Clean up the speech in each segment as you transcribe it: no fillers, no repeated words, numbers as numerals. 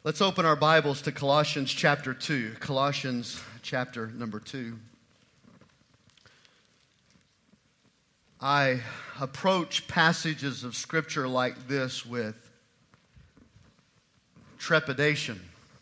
Let's open our Bibles to Colossians chapter 2. Colossians chapter number 2. I approach passages of Scripture like this with trepidation,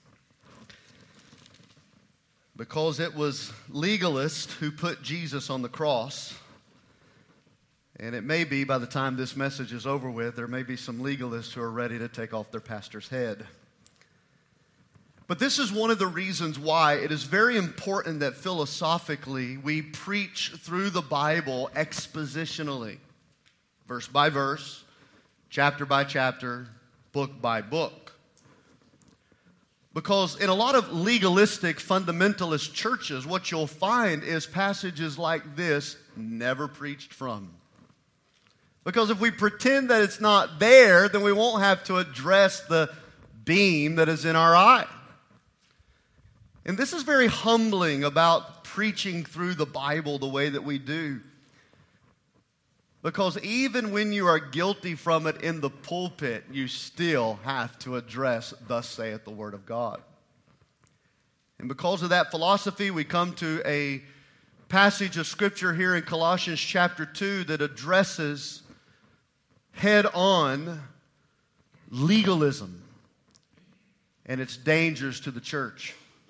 because it was legalists who put Jesus on the cross. And it may be by the time this message is over with, there may be some legalists who are ready to take off their pastor's head. But this is one of the reasons why it is very important that philosophically we preach through the Bible expositionally, verse by verse, chapter by chapter, book by book. Because in a lot of legalistic fundamentalist churches, what you'll find is passages like this never preached from. Because if we pretend that it's not there, then we won't have to address the beam that is in our eye. And this is very humbling about preaching through the Bible the way that we do. Because even when you are guilty from it in the pulpit, you still have to address, "Thus saith the Word of God." And because of that philosophy, we come to a passage of Scripture here in Colossians chapter 2 that addresses head-on legalism and its dangers to the church.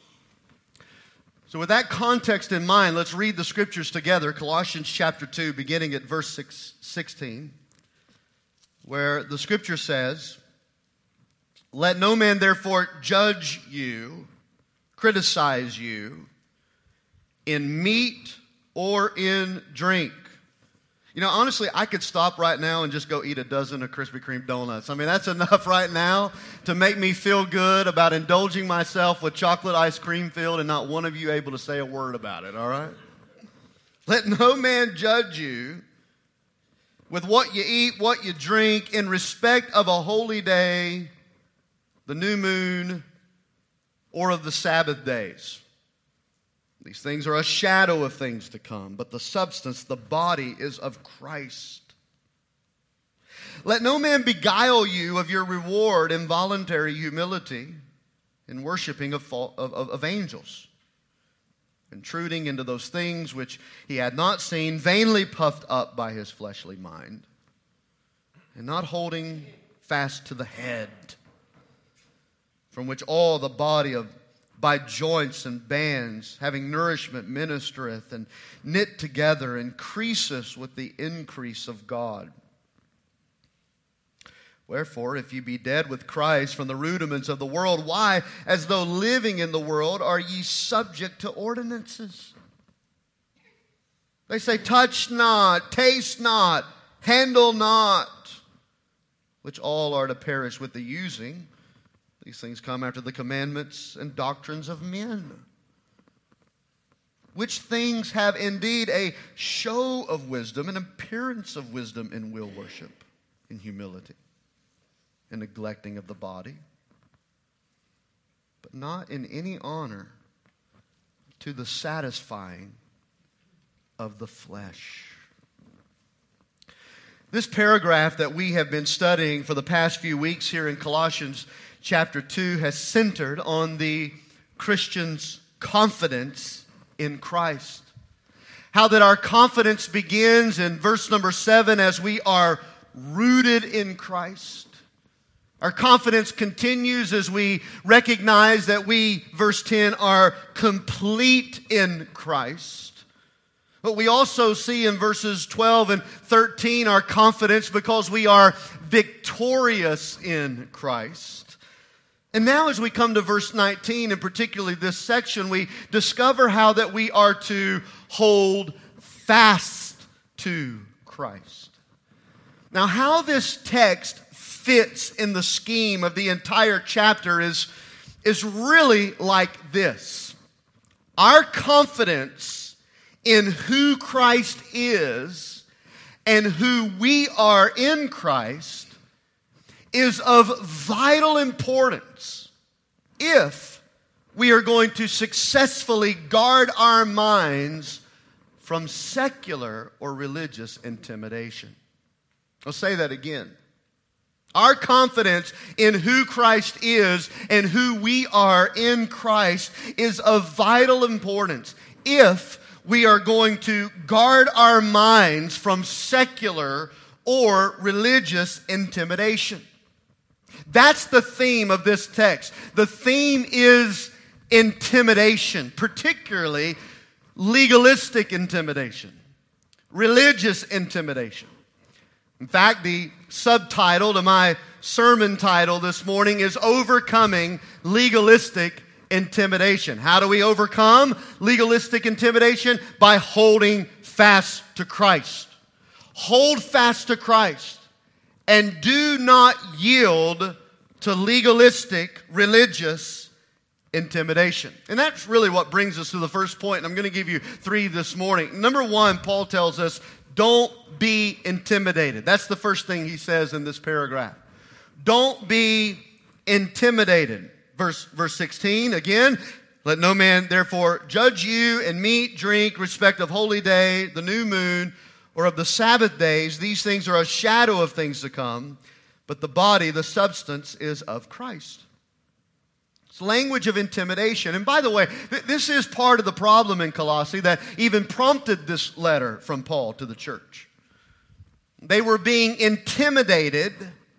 So with that context in mind, let's read the Scriptures together. Colossians chapter 2, beginning at verse 16, where the Scripture says, "Let no man therefore judge you, criticize you, in meat or in drink." You know, honestly, I could stop right now and just go eat a dozen of Krispy Kreme donuts. I mean, that's enough right now to make me feel good about indulging myself with chocolate ice cream filled and not one of you able to say a word about it, all right? "Let no man judge you with what you eat, what you drink, in respect of a holy day, the new moon, or of the Sabbath days. These things are a shadow of things to come, but the substance, the body, is of Christ. Let no man beguile you of your reward in voluntary humility, in worshiping of angels, intruding into those things which he had not seen, vainly puffed up by his fleshly mind, and not holding fast to the head, from which all the body by joints and bands, having nourishment, ministereth, and knit together, increaseth with the increase of God. Wherefore, if ye be dead with Christ from the rudiments of the world, why, as though living in the world, are ye subject to ordinances?" They say, "Touch not, taste not, handle not," which all are to perish with the using. These things come after the commandments and doctrines of men, which things have indeed a show of wisdom, an appearance of wisdom in will worship, in humility, and neglecting of the body, but not in any honor to the satisfying of the flesh. This paragraph that we have been studying for the past few weeks here in Colossians chapter 2 has centered on the Christian's confidence in Christ. How that our confidence begins in verse number 7 as we are rooted in Christ. Our confidence continues as we recognize that we, verse 10, are complete in Christ. But we also see in verses 12 and 13 our confidence because we are victorious in Christ. And now as we come to verse 19, and particularly this section, we discover how that we are to hold fast to Christ. Now, how this text fits in the scheme of the entire chapter is really like this. Our confidence in who Christ is and who we are in Christ is of vital importance if we are going to successfully guard our minds from secular or religious intimidation. I'll say that again. Our confidence in who Christ is and who we are in Christ is of vital importance if we are going to guard our minds from secular or religious intimidation. That's the theme of this text. The theme is intimidation, particularly legalistic intimidation, religious intimidation. In fact, the subtitle to my sermon title this morning is Overcoming Legalistic Intimidation. How do we overcome legalistic intimidation? By holding fast to Christ. Hold fast to Christ and do not yield to legalistic religious intimidation. And that's really what brings us to the first point. And I'm going to give you 3 this morning. Number 1, Paul tells us, don't be intimidated. That's the first thing he says in this paragraph. Don't be intimidated. Verse 16, again, let no man therefore judge you in meat, drink, respect of holy day, the new moon, or of the Sabbath days. These things are a shadow of things to come, but the body, the substance, is of Christ. It's language of intimidation. And by the way, this is part of the problem in Colossae that even prompted this letter from Paul to the church. They were being intimidated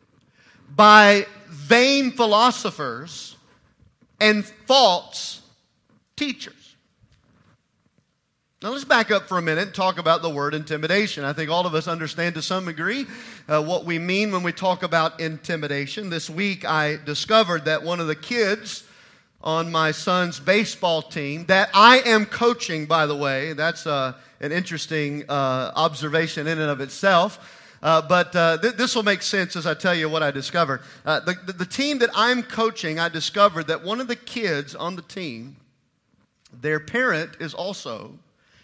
by vain philosophers and false teachers. Now let's back up for a minute and talk about the word intimidation. I think all of us understand to some degree what we mean when we talk about intimidation. This week I discovered that one of the kids on my son's baseball team that I am coaching, by the way, that's an interesting observation in and of itself. But this will make sense as I tell you what I discovered. The team that I'm coaching, I discovered that one of the kids on the team, their parent is also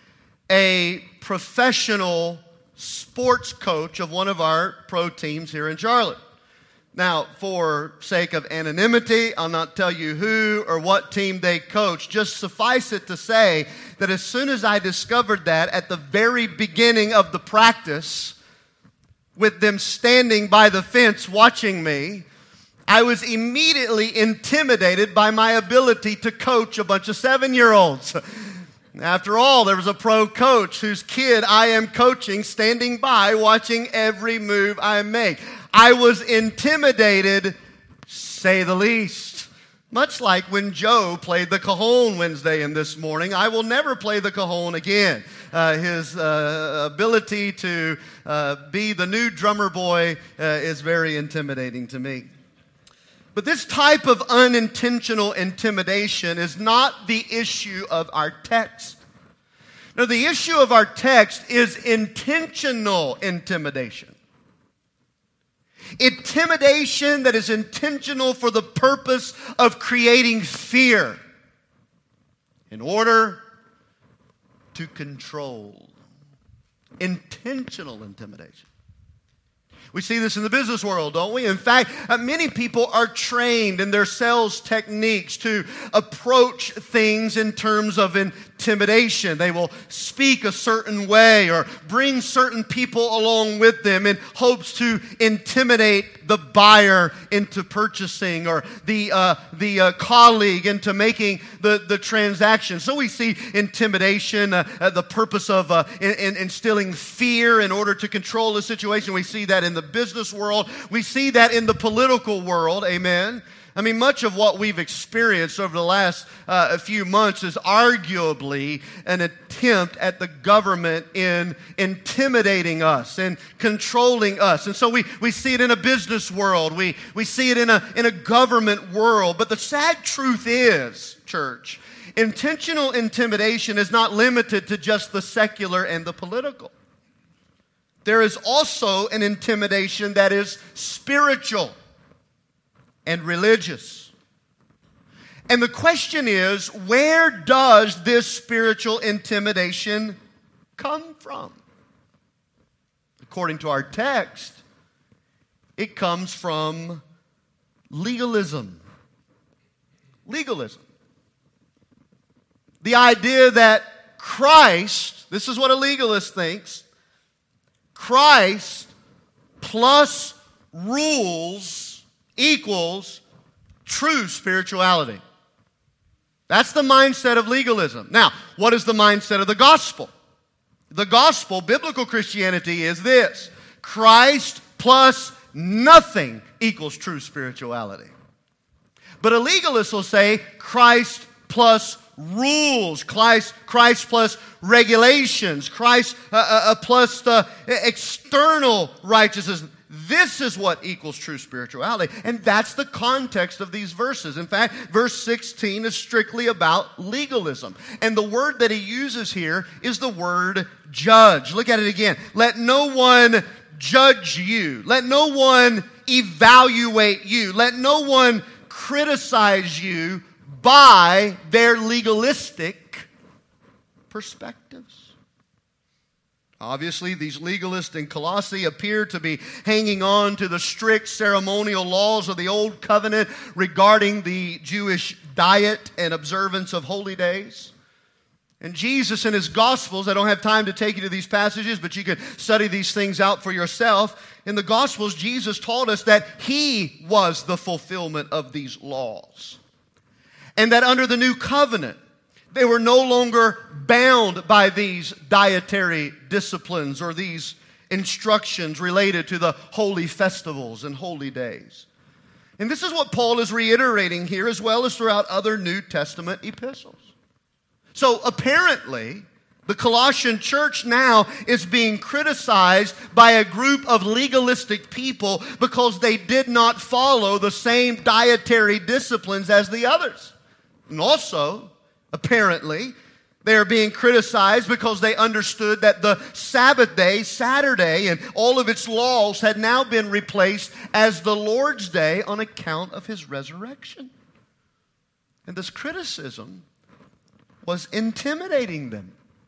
a professional sports coach of one of our pro teams here in Charlotte. Now, for sake of anonymity, I'll not tell you who or what team they coach. Just suffice it to say that as soon as I discovered that at the very beginning of the practice, with them standing by the fence watching me, I was immediately intimidated by my ability to coach a bunch of 7-year-olds. After all, there was a pro coach whose kid I am coaching standing by watching every move I make. I was intimidated, say the least. Much like when Joe played the cajon Wednesday and this morning, I will never play the cajon again. His ability to be the new drummer boy is very intimidating to me. But this type of unintentional intimidation is not the issue of our text. No, the issue of our text is intentional intimidation. Intimidation that is intentional for the purpose of creating fear in order to control. Intentional intimidation. We see this in the business world, don't we? In fact, many people are trained in their sales techniques to approach things in terms of intimidation. They will speak a certain way or bring certain people along with them in hopes to intimidate the buyer into purchasing or the colleague into making the transaction. So we see intimidation, the purpose of instilling fear in order to control the situation. We see that in the business world. We see that in the political world. Amen. I mean, much of what we've experienced over the last few months is arguably an attempt at the government in intimidating us and controlling us. And so we see it in a business world. We see it in a government world. But the sad truth is, church, intentional intimidation is not limited to just the secular and the political. There is also an intimidation that is spiritual and religious. And the question is, where does this spiritual intimidation come from? According to our text, it comes from legalism. Legalism. The idea that Christ, this is what a legalist thinks, Christ plus rules equals true spirituality. That's the mindset of legalism. Now, what is the mindset of the gospel? The gospel, biblical Christianity, is this: Christ plus nothing equals true spirituality. But a legalist will say Christ plus rules, Christ plus regulations, Christ plus the external righteousness. This is what equals true spirituality. And that's the context of these verses. In fact, verse 16 is strictly about legalism. And the word that he uses here is the word judge. Look at it again. Let no one judge you. Let no one evaluate you. Let no one criticize you by their legalistic perspectives. Obviously, these legalists in Colossae appear to be hanging on to the strict ceremonial laws of the Old Covenant regarding the Jewish diet and observance of holy days. And Jesus in his Gospels, I don't have time to take you to these passages, but you can study these things out for yourself. In the Gospels, Jesus taught us that he was the fulfillment of these laws. And that under the new covenant, they were no longer bound by these dietary disciplines or these instructions related to the holy festivals and holy days. And this is what Paul is reiterating here, as well as throughout other New Testament epistles. So apparently, the Colossian church now is being criticized by a group of legalistic people because they did not follow the same dietary disciplines as the others. And also, apparently, they are being criticized because they understood that the Sabbath day, Saturday, and all of its laws had now been replaced as the Lord's Day on account of his resurrection. And this criticism was intimidating them.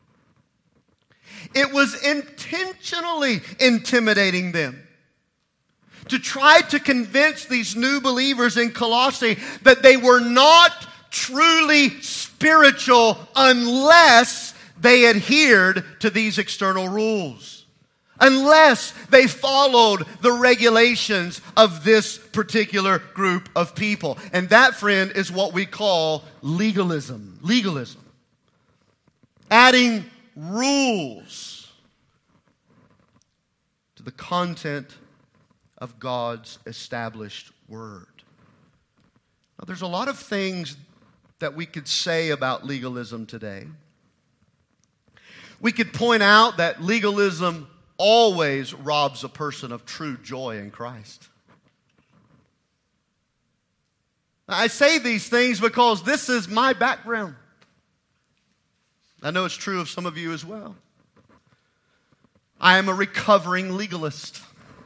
It was intentionally intimidating them to try to convince these new believers in Colossae that they were not truly spiritual unless they adhered to these external rules, unless they followed the regulations of this particular group of people. And that, friend, is what we call legalism. Legalism. Adding rules to the content of God's established word. Now, there's a lot of things that we could say about legalism today. We could point out that legalism always robs a person of true joy in Christ. I say these things because this is my background. I know it's true of some of you as well. I am a recovering legalist.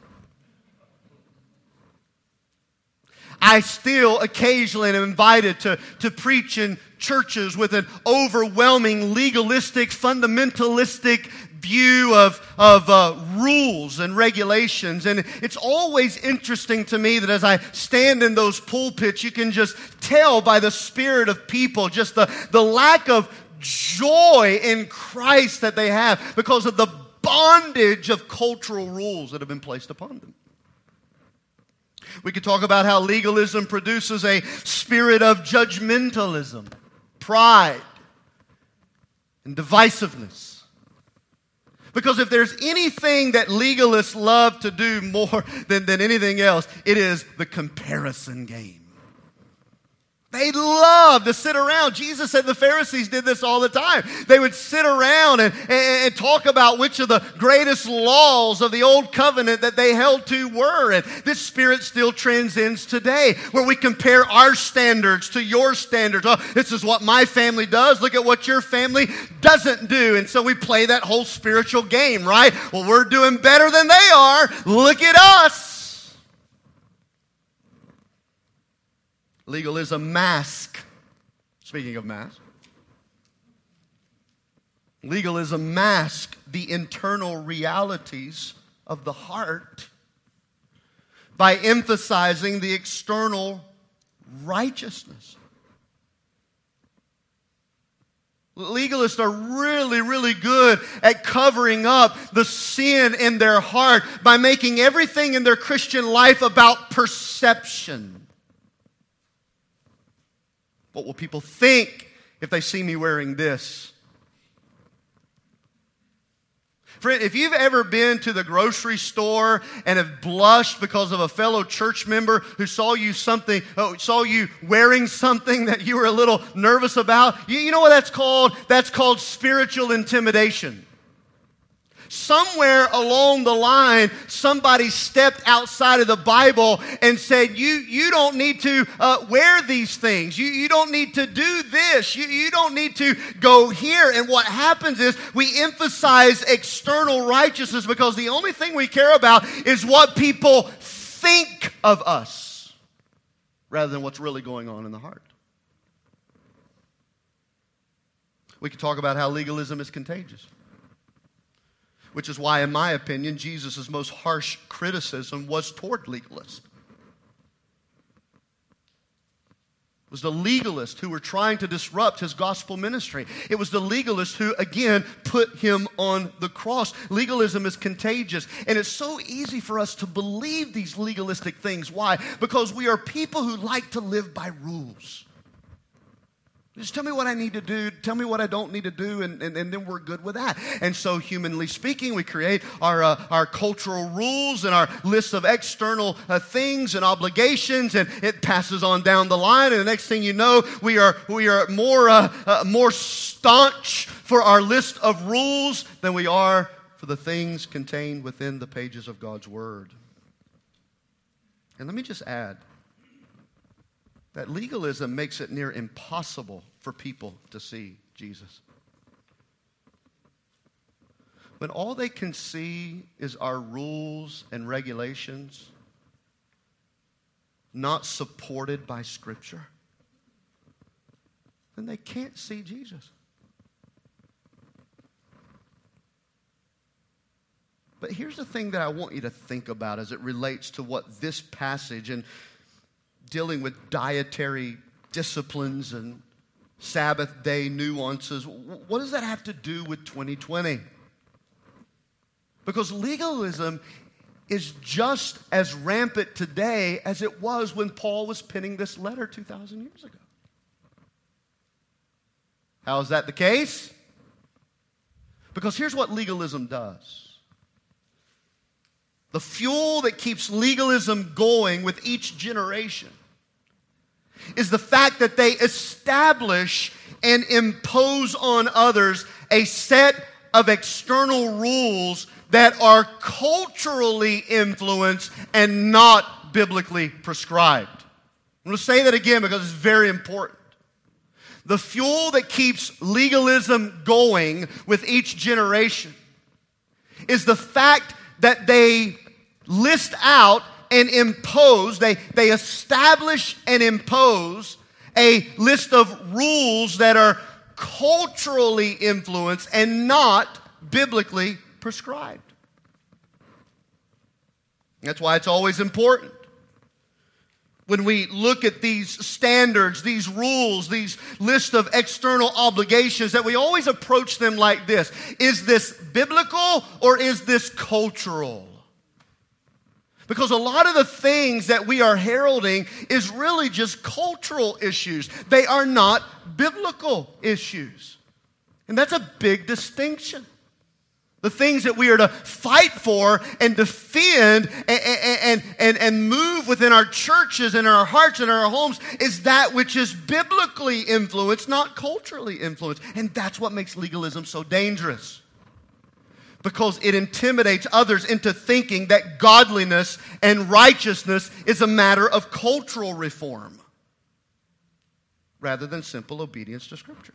I still occasionally am invited to preach in churches with an overwhelming legalistic, fundamentalistic view of rules and regulations. And it's always interesting to me that as I stand in those pulpits, you can just tell by the spirit of people just the lack of joy in Christ that they have because of the bondage of cultural rules that have been placed upon them. We could talk about how legalism produces a spirit of judgmentalism, pride, and divisiveness. Because if there's anything that legalists love to do more than anything else, it is the comparison game. They love to sit around. Jesus said the Pharisees did this all the time. They would sit around and talk about which of the greatest laws of the Old Covenant that they held to were. And this spirit still transcends today, where we compare our standards to your standards. Oh, this is what my family does. Look at what your family doesn't do. And so we play that whole spiritual game, right? Well, we're doing better than they are. Look at us. Legalism masks, speaking of masks, legalism masks the internal realities of the heart by emphasizing the external righteousness. Legalists are really, really good at covering up the sin in their heart by making everything in their Christian life about perception. What will people think if they see me wearing this? Friend, if you've ever been to the grocery store and have blushed because of a fellow church member who saw you wearing something that you were a little nervous about, you know what that's called? That's called spiritual intimidation. Somewhere along the line, somebody stepped outside of the Bible and said, you don't need to wear these things. You don't need to do this. You don't need to go here. And what happens is we emphasize external righteousness because the only thing we care about is what people think of us rather than what's really going on in the heart. We could talk about how legalism is contagious. Which is why, in my opinion, Jesus' most harsh criticism was toward legalists. It was the legalists who were trying to disrupt his gospel ministry. It was the legalists who, again, put him on the cross. Legalism is contagious, and it's so easy for us to believe these legalistic things. Why? Because we are people who like to live by rules. Just tell me what I need to do, tell me what I don't need to do, and then we're good with that. And so, humanly speaking, we create our cultural rules and our lists of external things and obligations, and it passes on down the line. And the next thing you know, we are more staunch for our list of rules than we are for the things contained within the pages of God's Word. And let me just add that legalism makes it near impossible for people to see Jesus. When all they can see is our rules and regulations, not supported by Scripture, then they can't see Jesus. But here's the thing that I want you to think about as it relates to what this passage and dealing with dietary disciplines and Sabbath day nuances, what does that have to do with 2020? Because legalism is just as rampant today as it was when Paul was penning this letter 2,000 years ago. How is that the case? Because here's what legalism does. The fuel that keeps legalism going with each generation is the fact that they establish and impose on others a set of external rules that are culturally influenced and not biblically prescribed. I'm going to say that again because it's very important. The fuel that keeps legalism going with each generation is the fact that they list out and impose, they establish and impose a list of rules that are culturally influenced and not biblically prescribed. That's why it's always important when we look at these standards, these rules, these lists of external obligations, that we always approach them like this. Is this biblical or is this cultural? Because a lot of the things that we are heralding is really just cultural issues. They are not biblical issues. And that's a big distinction. The things that we are to fight for and defend and move within our churches and our hearts and our homes is that which is biblically influenced, not culturally influenced. And that's what makes legalism so dangerous. Because it intimidates others into thinking that godliness and righteousness is a matter of cultural reform rather than simple obedience to Scripture.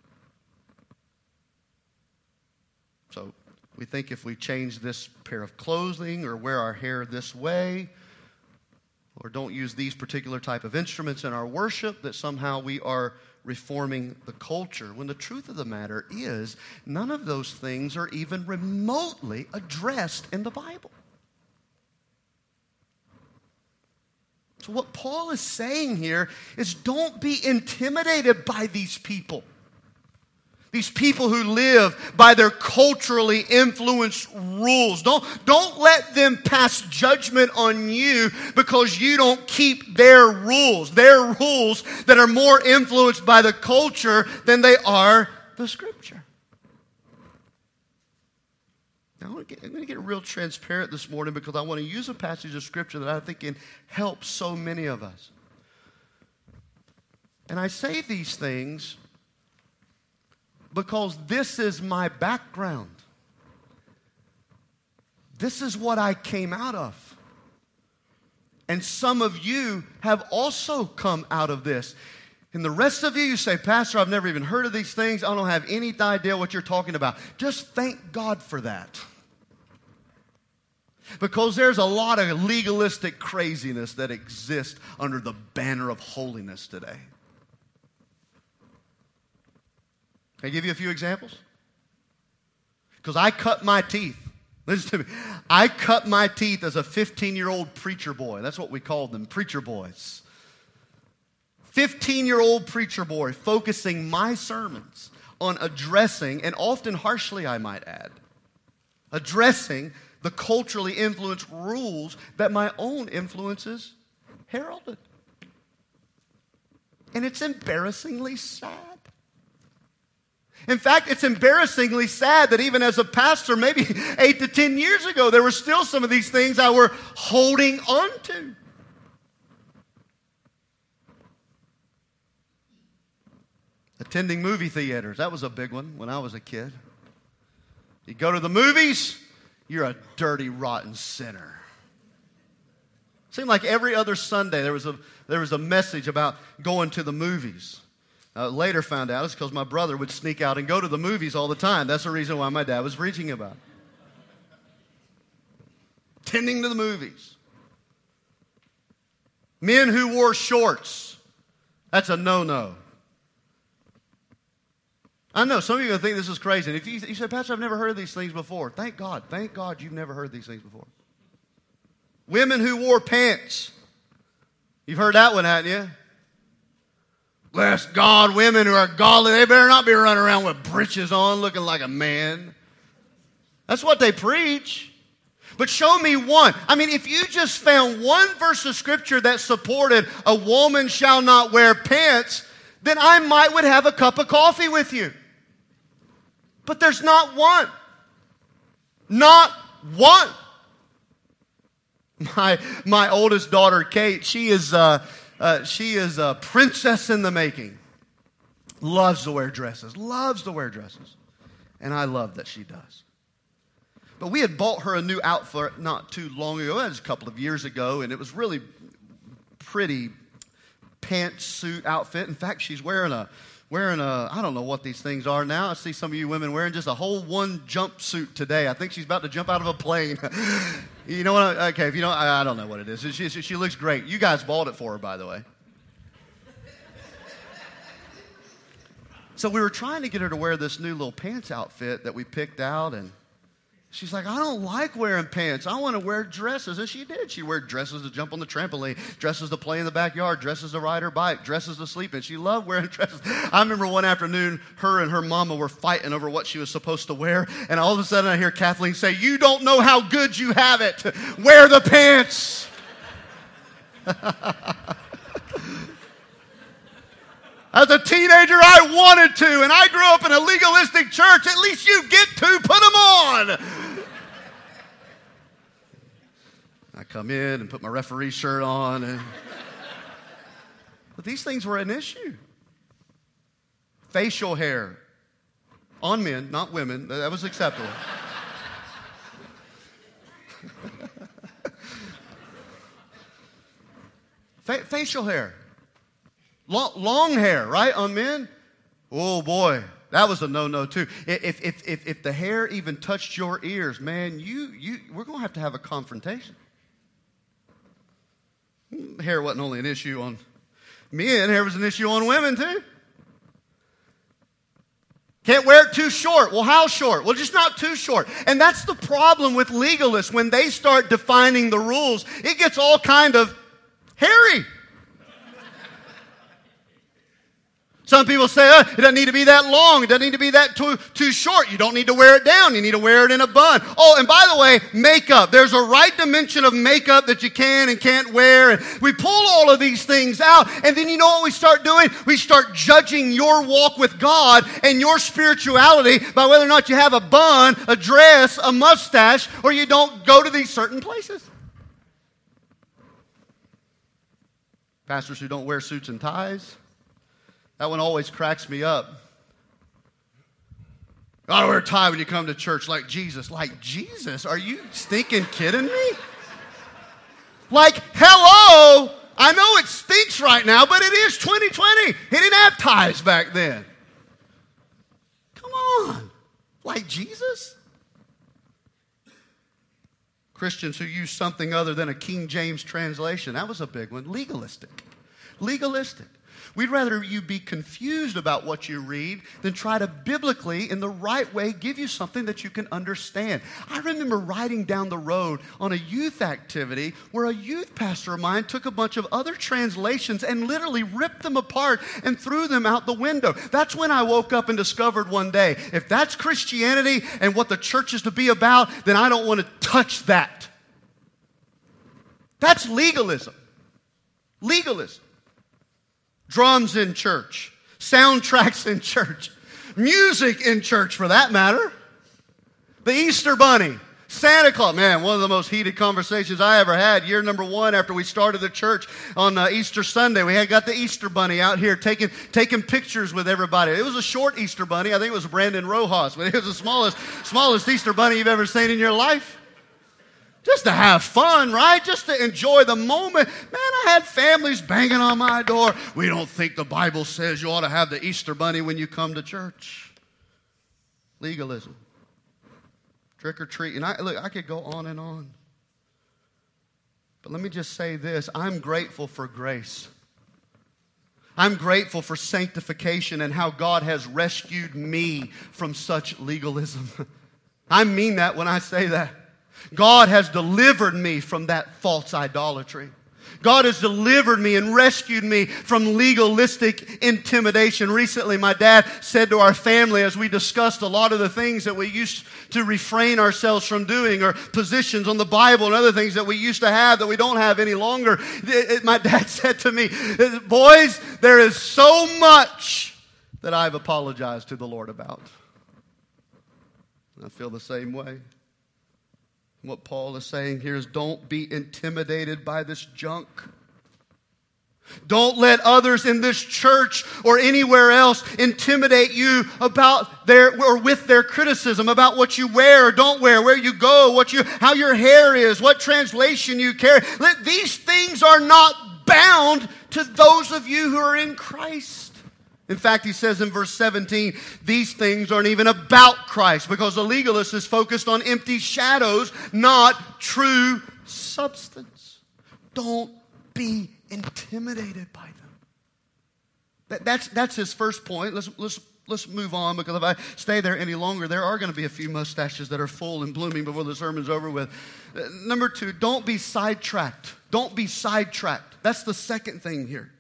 So we think if we change this pair of clothing or wear our hair this way or don't use these particular type of instruments in our worship, that somehow we are reforming the culture, when the truth of the matter is none of those things are even remotely addressed in the Bible. So what Paul is saying here is don't be intimidated by these people. These people who live by their culturally influenced rules. Don't let them pass judgment on you because you don't keep their rules. Their rules that are more influenced by the culture than they are the Scripture. Now, I'm going to get real transparent this morning because I want to use a passage of Scripture that I think can help so many of us. And I say these things because this is my background. This is what I came out of. And some of you have also come out of this. And the rest of you, you say, Pastor, I've never even heard of these things. I don't have any idea what you're talking about. Just thank God for that. Because there's a lot of legalistic craziness that exists under the banner of holiness today. Can I give you a few examples? Because I cut my teeth. Listen to me. I cut my teeth as a 15-year-old preacher boy. That's what we called them, preacher boys. 15-year-old preacher boy focusing my sermons on addressing, and often harshly I might add, addressing the culturally influenced rules that my own influences heralded. And it's embarrassingly sad. In fact, it's embarrassingly sad that even as a pastor, maybe 8 to 10 years ago, there were still some of these things I were holding on to. Attending movie theaters, that was a big one when I was a kid. You go to the movies, you're a dirty, rotten sinner. Seemed like every other Sunday there was a message about going to the movies. Later found out it's because my brother would sneak out and go to the movies all the time. That's the reason why my dad was preaching about it. Tending to the movies. Men who wore shorts. That's a no-no. I know some of you are going to think this is crazy. And if you say, Pastor, I've never heard of these things before. Thank God you've never heard these things before. Women who wore pants. You've heard that one, haven't you? Bless God, women who are godly, they better not be running around with breeches on looking like a man. That's what they preach. But show me one. I mean, if you just found one verse of Scripture that supported a woman shall not wear pants, then I would have a cup of coffee with you. But there's not one. Not one. My oldest daughter, Kate, she is a princess in the making. Loves to wear dresses. And I love that she does. But we had bought her a new outfit not too long ago. That was a couple of years ago. And it was really pretty pantsuit outfit. In fact, she's wearing a, I don't know what these things are now. I see some of you women wearing just a whole one jumpsuit today. I think she's about to jump out of a plane. You know what? Okay, if you don't, I don't know what it is. She looks great. You guys bought it for her, by the way. So we were trying to get her to wear this new little pants outfit that we picked out, and she's like, I don't like wearing pants. I want to wear dresses. And she did. She wore dresses to jump on the trampoline, dresses to play in the backyard, dresses to ride her bike, dresses to sleep in. She loved wearing dresses. I remember one afternoon, her and her mama were fighting over what she was supposed to wear. And all of a sudden I hear Kathleen say, you don't know how good you have it. Wear the pants. As a teenager, I wanted to, and I grew up in a legalistic church. At least you get to put them on. I come in and put my referee shirt on. But these things were an issue. Facial hair. On men, not women. That was acceptable. Facial hair. Long hair, right, on men? Oh, boy, that was a no-no, too. If the hair even touched your ears, man, we're going to have a confrontation. Hair wasn't only an issue on men, hair was an issue on women, too. Can't wear it too short. Well, how short? Well, just not too short. And that's the problem with legalists. When they start defining the rules, it gets all kind of hairy. Some people say, it doesn't need to be that long. It doesn't need to be that too short. You don't need to wear it down. You need to wear it in a bun. Oh, and by the way, makeup. There's a right dimension of makeup that you can and can't wear. And we pull all of these things out. And then you know what we start doing? We start judging your walk with God and your spirituality by whether or not you have a bun, a dress, a mustache, or you don't go to these certain places. Pastors who don't wear suits and ties. That one always cracks me up. Gotta wear a tie when you come to church like Jesus. Like Jesus? Are you stinking kidding me? Like, hello! I know it stinks right now, but it is 2020. He didn't have ties back then. Come on. Like Jesus? Christians who use something other than a King James translation. That was a big one. Legalistic. Legalistic. We'd rather you be confused about what you read than try to biblically, in the right way, give you something that you can understand. I remember riding down the road on a youth activity where a youth pastor of mine took a bunch of other translations and literally ripped them apart and threw them out the window. That's when I woke up and discovered one day, if that's Christianity and what the church is to be about, then I don't want to touch that. That's legalism. Legalism. Drums in church, soundtracks in church, music in church for that matter. The Easter Bunny, Santa Claus. Man, one of the most heated conversations I ever had. Year number 1 after we started the church on Easter Sunday. We had got the Easter Bunny out here taking pictures with everybody. It was a short Easter Bunny. I think it was Brandon Rojas, but it was the smallest Easter Bunny you've ever seen in your life. Just to have fun, right? Just to enjoy the moment. Man, I had families banging on my door. We don't think the Bible says you ought to have the Easter Bunny when you come to church. Legalism. Trick or treat. And I could go on and on. But let me just say this. I'm grateful for grace. I'm grateful for sanctification and how God has rescued me from such legalism. I mean that when I say that. God has delivered me from that false idolatry. God has delivered me and rescued me from legalistic intimidation. Recently, my dad said to our family as we discussed a lot of the things that we used to refrain ourselves from doing, or positions on the Bible and other things that we used to have that we don't have any longer. My dad said to me, boys, there is so much that I've apologized to the Lord about. I feel the same way. What Paul is saying here is don't be intimidated by this junk. Don't let others in this church or anywhere else intimidate you about with their criticism about what you wear or don't wear, where you go, how your hair is, what translation you carry. These things are not bound to those of you who are in Christ. In fact, he says in verse 17, these things aren't even about Christ, because the legalist is focused on empty shadows, not true substance. Don't be intimidated by them. That's his first point. Let's move on, because if I stay there any longer, there are going to be a few mustaches that are full and blooming before the sermon's over with. Number 2, don't be sidetracked. Don't be sidetracked. That's the second thing here.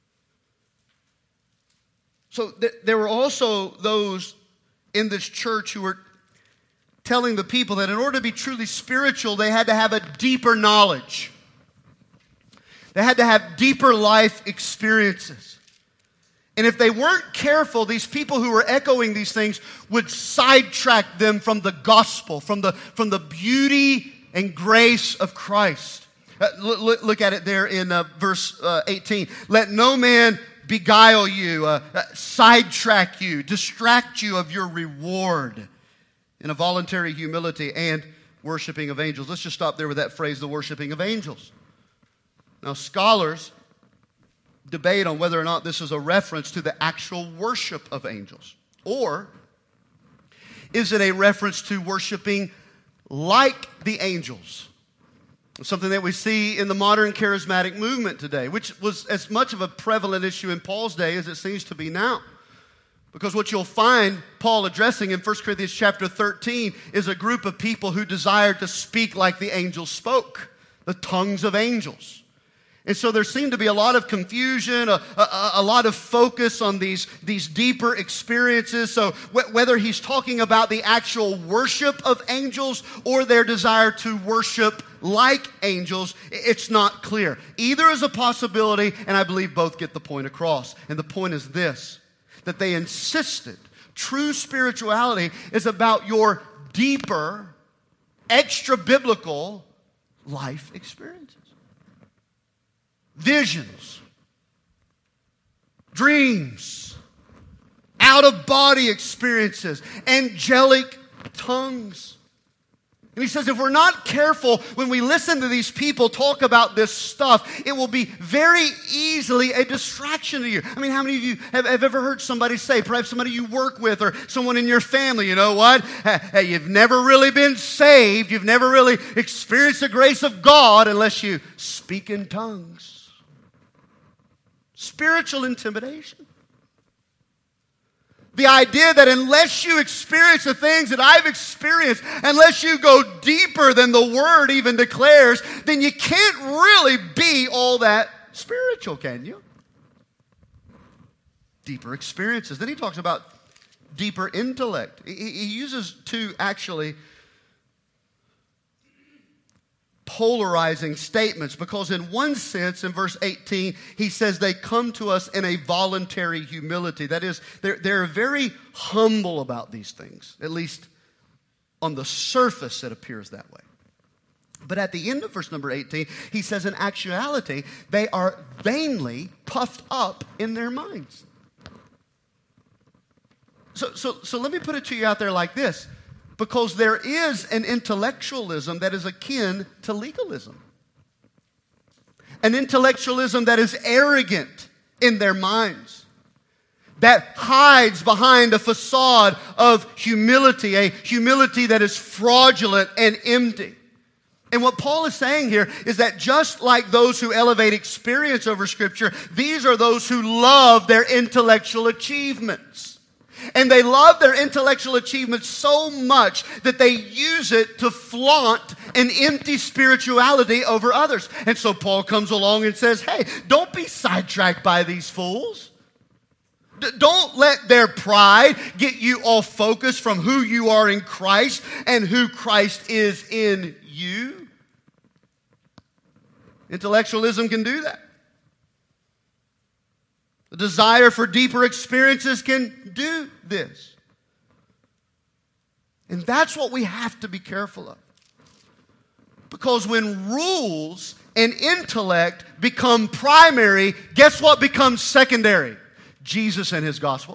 So there were also those in this church who were telling the people that in order to be truly spiritual, they had to have a deeper knowledge. They had to have deeper life experiences. And if they weren't careful, these people who were echoing these things would sidetrack them from the gospel, from the beauty and grace of Christ. Look at it there in verse 18. Let no man beguile you, sidetrack you, distract you of your reward in a voluntary humility and worshiping of angels. Let's just stop there with that phrase, the worshiping of angels. Now, scholars debate on whether or not this is a reference to the actual worship of angels, or is it a reference to worshiping like the angels? Something that we see in the modern charismatic movement today, which was as much of a prevalent issue in Paul's day as it seems to be now. Because what you'll find Paul addressing in 1 Corinthians chapter 13 is a group of people who desired to speak like the angels spoke, the tongues of angels. And so there seemed to be a lot of confusion, a lot of focus on these deeper experiences. So whether he's talking about the actual worship of angels or their desire to worship like angels, it's not clear. Either is a possibility, and I believe both get the point across. And the point is this, that they insisted true spirituality is about your deeper, extra-biblical life experiences. Visions, dreams, out-of-body experiences, angelic tongues. And he says if we're not careful when we listen to these people talk about this stuff, it will be very easily a distraction to you. I mean, how many of you have ever heard somebody say, perhaps somebody you work with or someone in your family, you know what? Hey, you've never really been saved. You've never really experienced the grace of God unless you speak in tongues. Spiritual intimidation. The idea that unless you experience the things that I've experienced, unless you go deeper than the Word even declares, then you can't really be all that spiritual, can you? Deeper experiences. Then he talks about deeper intellect. He uses two actually polarizing statements, because in one sense, in verse 18, he says they come to us in a voluntary humility. That is, they're very humble about these things. At least on the surface, it appears that way. But at the end of verse number 18, he says in actuality, they are vainly puffed up in their minds. So let me put it to you out there like this. Because there is an intellectualism that is akin to legalism. An intellectualism that is arrogant in their minds. That hides behind a facade of humility. A humility that is fraudulent and empty. And what Paul is saying here is that just like those who elevate experience over Scripture, these are those who love their intellectual achievements. And they love their intellectual achievements so much that they use it to flaunt an empty spirituality over others. And so Paul comes along and says, hey, don't be sidetracked by these fools. Don't let their pride get you off focus from who you are in Christ and who Christ is in you. Intellectualism can do that. The desire for deeper experiences can do this. And that's what we have to be careful of. Because when rules and intellect become primary, guess what becomes secondary? Jesus and His gospel.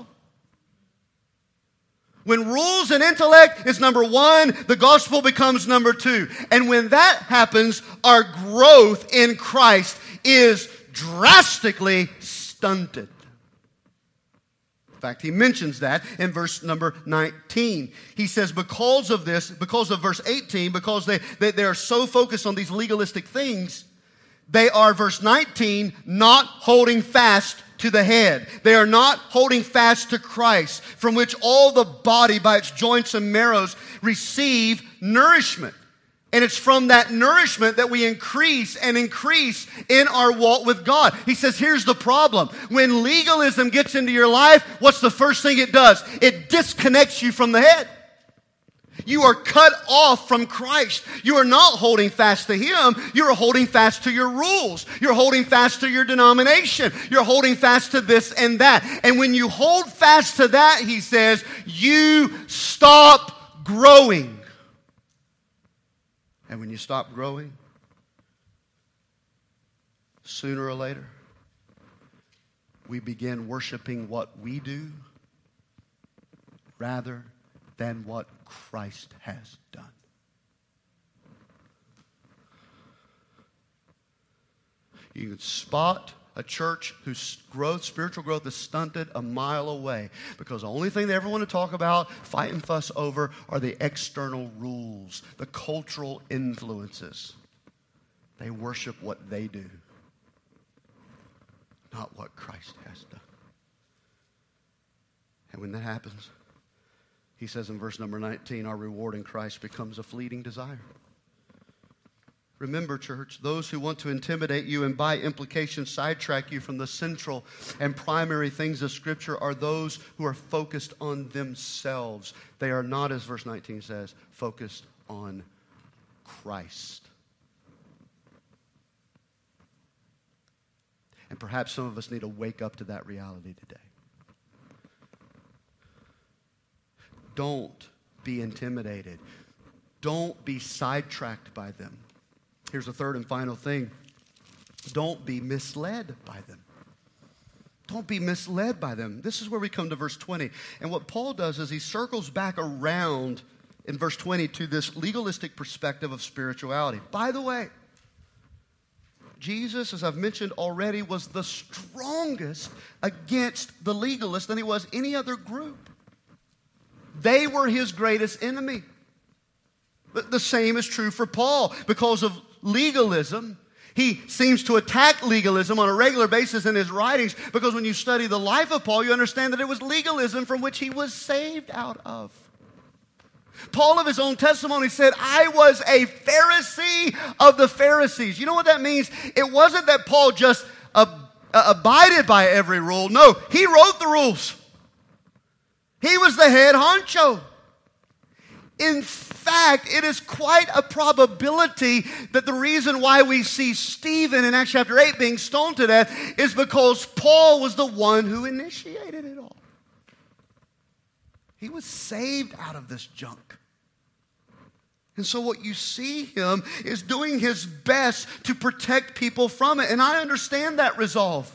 When rules and intellect is number one, the gospel becomes number two. And when that happens, our growth in Christ is drastically stunted. In fact, he mentions that in verse number 19. He says because of this, because of verse 18, because they are so focused on these legalistic things, they are, verse 19, not holding fast to the head. They are not holding fast to Christ, from which all the body by its joints and marrows receive nourishment. And it's from that nourishment that we increase and increase in our walk with God. He says, here's the problem. When legalism gets into your life, what's the first thing it does? It disconnects you from the head. You are cut off from Christ. You are not holding fast to Him. You're holding fast to your rules. You're holding fast to your denomination. You're holding fast to this and that. And when you hold fast to that, he says, you stop growing. And when you stop growing, sooner or later, we begin worshiping what we do rather than what Christ has done. You can spot a church whose spiritual growth is stunted a mile away because the only thing they ever want to talk about, fight and fuss over, are the external rules, the cultural influences. They worship what they do, not what Christ has done. And when that happens, he says in verse number 19, our reward in Christ becomes a fleeting desire. Remember, church, those who want to intimidate you and by implication sidetrack you from the central and primary things of Scripture are those who are focused on themselves. They are not, as verse 19 says, focused on Christ. And perhaps some of us need to wake up to that reality today. Don't be intimidated. Don't be sidetracked by them. Here's the third and final thing. Don't be misled by them. Don't be misled by them. This is where we come to verse 20. And what Paul does is he circles back around in verse 20 to this legalistic perspective of spirituality. By the way, Jesus, as I've mentioned already, was the strongest against the legalists than he was any other group. They were his greatest enemy. But the same is true for Paul. Because of legalism, he seems to attack legalism on a regular basis in his writings, because when you study the life of Paul, you understand that it was legalism from which he was saved out of. Paul, of his own testimony, said, I was a Pharisee of the Pharisees. You know what that means? It wasn't that Paul just abided by every rule. No, he wrote the rules. He was the head honcho. In fact, it is quite a probability that the reason why we see Stephen in Acts chapter 8 being stoned to death is because Paul was the one who initiated it all. He was saved out of this junk. And so what you see him is doing his best to protect people from it. And I understand that resolve.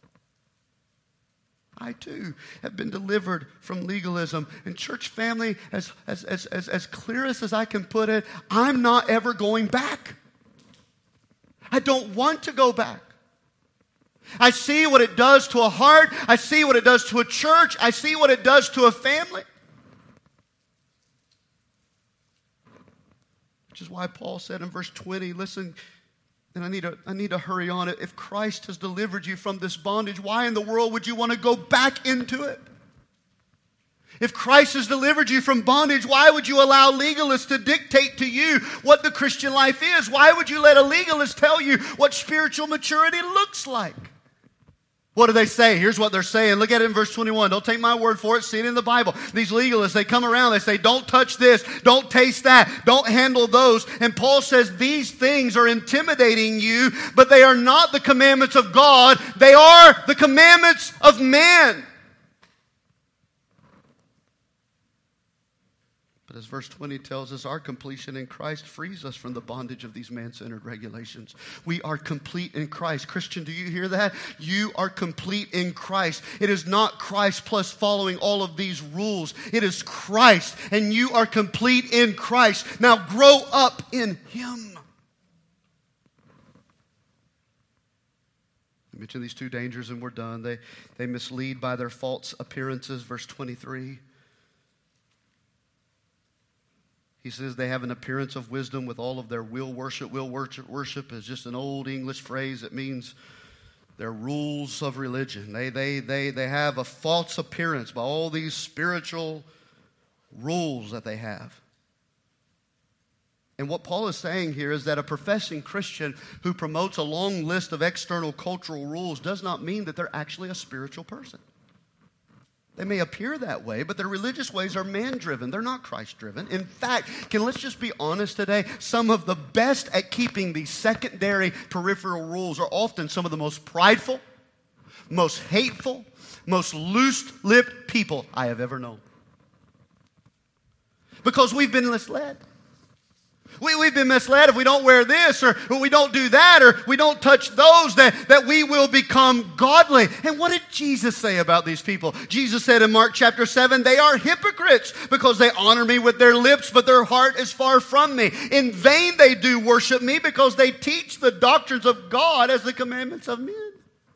I too have been delivered from legalism. And church family, as clearest as I can put it, I'm not ever going back. I don't want to go back. I see what it does to a heart. I see what it does to a church. I see what it does to a family. Which is why Paul said in verse 20, listen, and I need to hurry on it. If Christ has delivered you from this bondage, why in the world would you want to go back into it? If Christ has delivered you from bondage, why would you allow legalists to dictate to you what the Christian life is? Why would you let a legalist tell you what spiritual maturity looks like? What do they say? Here's what they're saying. Look at it in verse 21. Don't take my word for it. See it in the Bible. These legalists, they come around. They say, don't touch this. Don't taste that. Don't handle those. And Paul says these things are intimidating you, but they are not the commandments of God. They are the commandments of man. But as verse 20 tells us, our completion in Christ frees us from the bondage of these man-centered regulations. We are complete in Christ. Christian, do you hear that? You are complete in Christ. It is not Christ plus following all of these rules. It is Christ, and you are complete in Christ. Now grow up in Him. I mentioned these two dangers and we're done. They mislead by their false appearances. Verse 23. He says they have an appearance of wisdom with all of their will worship. Will worship is just an old English phrase. It means their rules of religion. They have a false appearance by all these spiritual rules that they have. And what Paul is saying here is that a professing Christian who promotes a long list of external cultural rules does not mean that they're actually a spiritual person. They may appear that way, but their religious ways are man-driven. They're not Christ-driven. In fact, let's just be honest today, some of the best at keeping these secondary peripheral rules are often some of the most prideful, most hateful, most loose-lipped people I have ever known. Because we've been misled. We've been misled if we don't wear this or we don't do that or we don't touch those that we will become godly. And what did Jesus say about these people? Jesus said in Mark chapter 7, they are hypocrites because they honor me with their lips, but their heart is far from me. In vain they do worship me because they teach the doctrines of God as the commandments of men.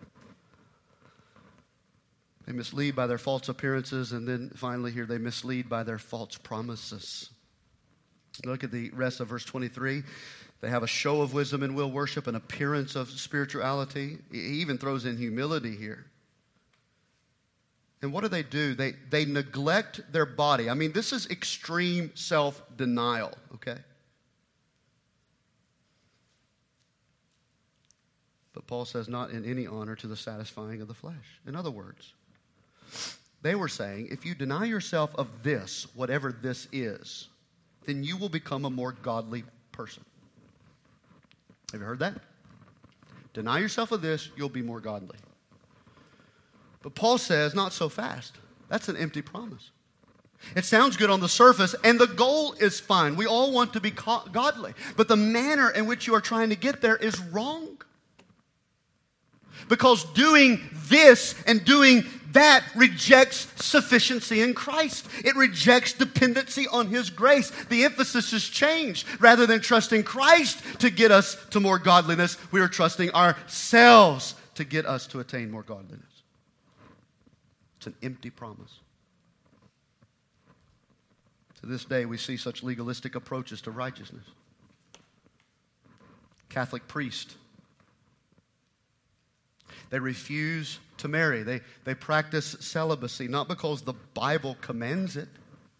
They mislead by their false appearances, and then finally here they mislead by their false promises. Look at the rest of verse 23. They have a show of wisdom and will worship, an appearance of spirituality. He even throws in humility here. And what do? They neglect their body. I mean, this is extreme self-denial, okay? But Paul says, not in any honor to the satisfying of the flesh. In other words, they were saying, if you deny yourself of this, whatever this is, then you will become a more godly person. Have you heard that? Deny yourself of this, you'll be more godly. But Paul says, not so fast. That's an empty promise. It sounds good on the surface, and the goal is fine. We all want to be godly. But the manner in which you are trying to get there is wrong. Because doing this and doing that rejects sufficiency in Christ. It rejects dependency on His grace. The emphasis has changed. Rather than trusting Christ to get us to more godliness, we are trusting ourselves to get us to attain more godliness. It's an empty promise. To this day, we see such legalistic approaches to righteousness. Catholic priest. They refuse to marry. They practice celibacy, not because the Bible commends it.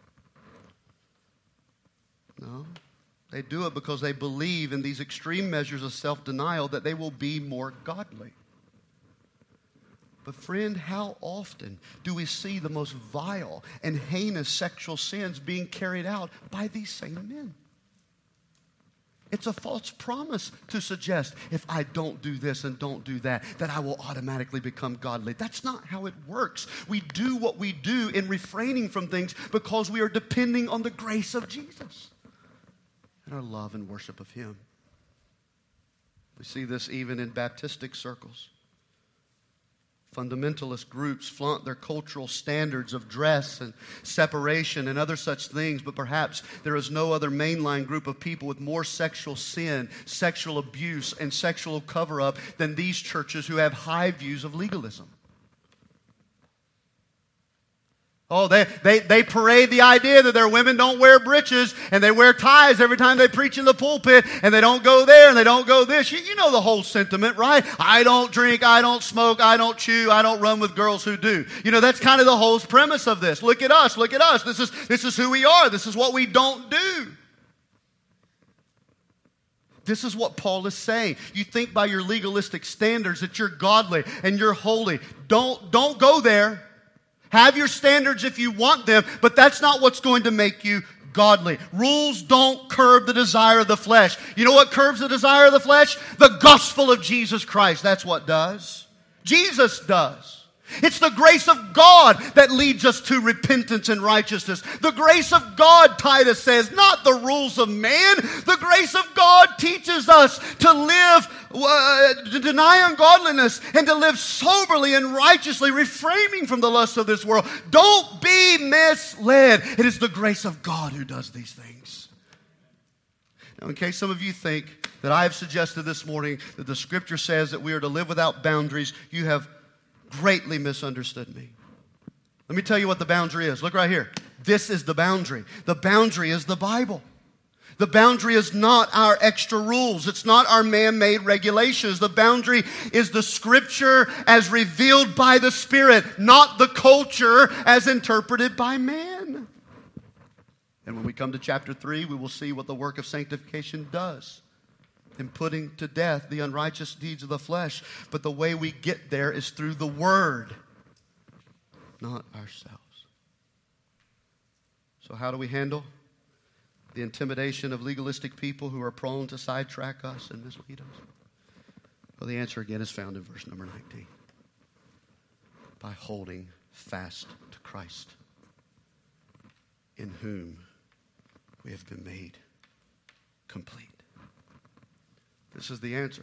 No. They do it because they believe in these extreme measures of self-denial that they will be more godly. But friend, how often do we see the most vile and heinous sexual sins being carried out by these same men? It's a false promise to suggest if I don't do this and don't do that, that I will automatically become godly. That's not how it works. We do what we do in refraining from things because we are depending on the grace of Jesus and our love and worship of Him. We see this even in Baptistic circles. Fundamentalist groups flaunt their cultural standards of dress and separation and other such things, but perhaps there is no other mainline group of people with more sexual sin, sexual abuse, and sexual cover-up than these churches who have high views of legalism. Oh, they parade the idea that their women don't wear breeches and they wear ties every time they preach in the pulpit and they don't go there and they don't go this. You know the whole sentiment, right? I don't drink, I don't smoke, I don't chew, I don't run with girls who do. You know, that's kind of the whole premise of this. Look at us, look at us. This is who we are. This is what we don't do. This is what Paul is saying. You think by your legalistic standards that you're godly and you're holy. Don't go there. Have your standards if you want them, but that's not what's going to make you godly. Rules don't curb the desire of the flesh. You know what curbs the desire of the flesh? The gospel of Jesus Christ. That's what does. Jesus does. It's the grace of God that leads us to repentance and righteousness. The grace of God, Titus says, not the rules of man. The grace of God teaches us to live, to deny ungodliness and to live soberly and righteously, refraining from the lusts of this world. Don't be misled. It is the grace of God who does these things. Now, in case some of you think that I have suggested this morning that the Scripture says that we are to live without boundaries, you have greatly misunderstood me. Let me tell you what the boundary is. Look right here. This is the boundary. The boundary is the Bible. The boundary is not our extra rules. It's not our man-made regulations. The boundary is the Scripture as revealed by the Spirit, not the culture as interpreted by man. And when we come to chapter 3, we will see what the work of sanctification does in putting to death the unrighteous deeds of the flesh. But the way we get there is through the Word, not ourselves. So how do we handle the intimidation of legalistic people who are prone to sidetrack us and mislead us? Well, the answer again is found in verse number 19. By holding fast to Christ, in whom we have been made complete. This is the answer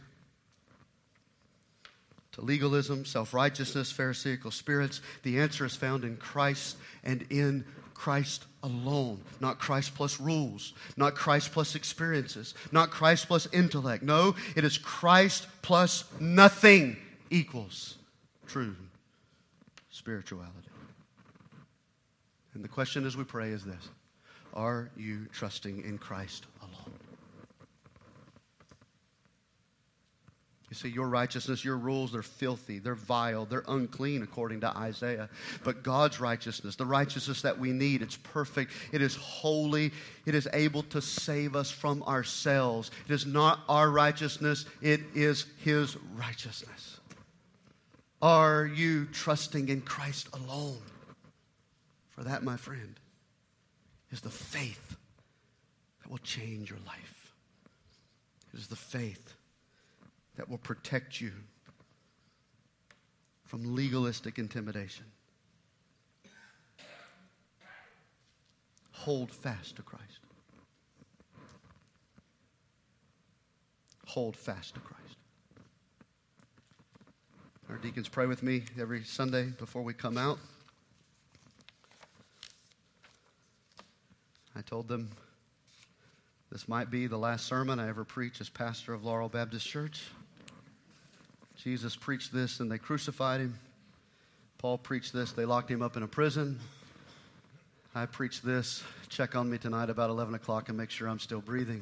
to legalism, self-righteousness, pharisaical spirits. The answer is found in Christ and in Christ alone. Not Christ plus rules, not Christ plus experiences, not Christ plus intellect. No, it is Christ plus nothing equals true spirituality. And the question as we pray is this: are you trusting in Christ alone? You see, your righteousness, your rules, they're filthy, they're vile, they're unclean, according to Isaiah. But God's righteousness, the righteousness that we need, it's perfect, it is holy, it is able to save us from ourselves. It is not our righteousness, it is His righteousness. Are you trusting in Christ alone? For that, my friend, is the faith that will change your life. It is the faith that will protect you from legalistic intimidation. Hold fast to Christ. Hold fast to Christ. Our deacons pray with me every Sunday before we come out. I told them this might be the last sermon I ever preach as pastor of Laurel Baptist Church. Jesus preached this and they crucified him. Paul preached this, they locked him up in a prison. I preached this, check on me tonight about 11 o'clock and make sure I'm still breathing.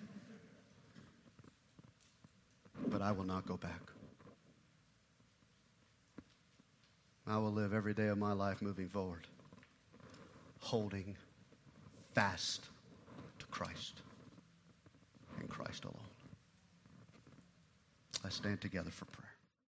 But I will not go back. I will live every day of my life moving forward, holding fast to Christ and Christ alone. Let's stand together for prayer.